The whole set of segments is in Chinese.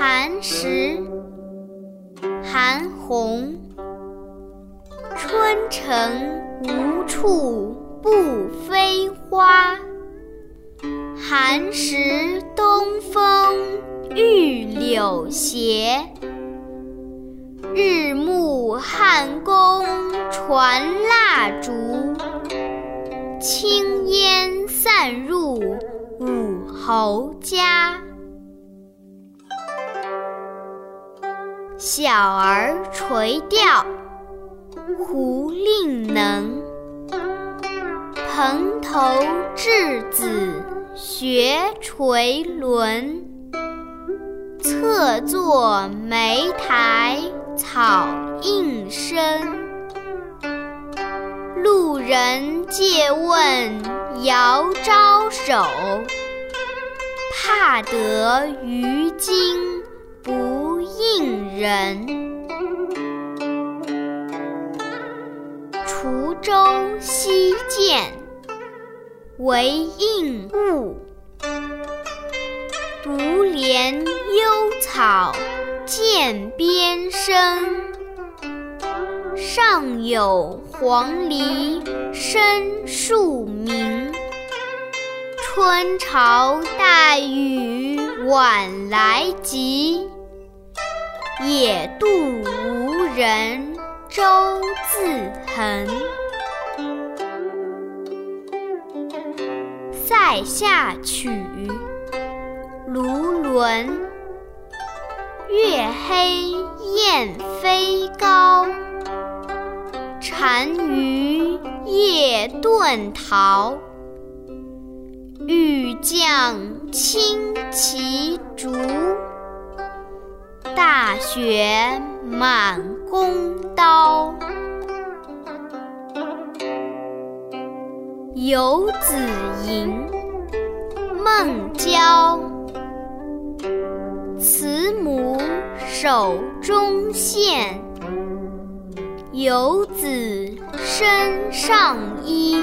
寒食，韩翃。春城无处不飞花，寒食东风御柳斜。日暮汉宫传蜡烛，轻烟散入五侯家。小儿垂钓，胡令能。蓬头稚子学垂纶，侧坐莓苔草映身。路人借问遥招手，怕得鱼惊不应人。滁州西涧，为应物。独怜幽草涧边生，上有黄鹂深树鸣。春潮带雨晚来急，野渡无人舟自横。塞下曲，卢纶。月黑雁飞高，单于夜遁逃。欲将轻骑逐，大雪满弓刀。游子吟，孟郊。慈母手中线，游子身上衣。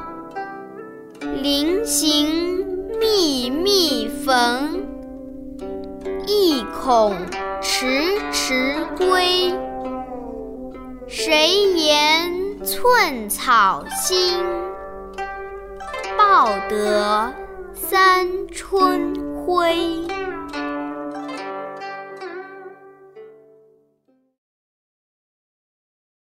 临行密密缝，意恐迟迟归。谁言寸草心，报得三春晖。